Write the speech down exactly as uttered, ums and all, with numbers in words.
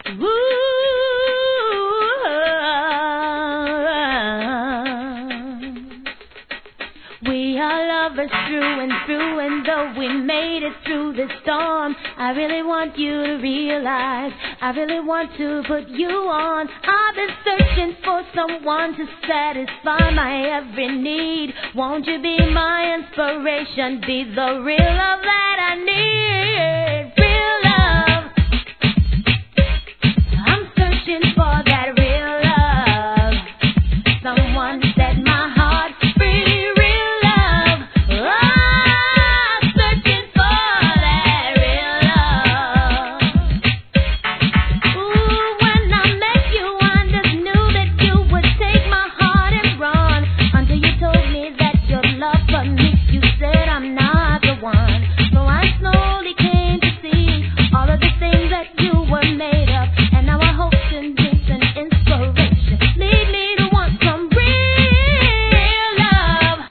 We are lovers through and through, and though we made it through the storm, I really want you to realize, I really want to put you on. I've been searching for someone to satisfy my every need. Won't you be my inspiration, be the real love that I need?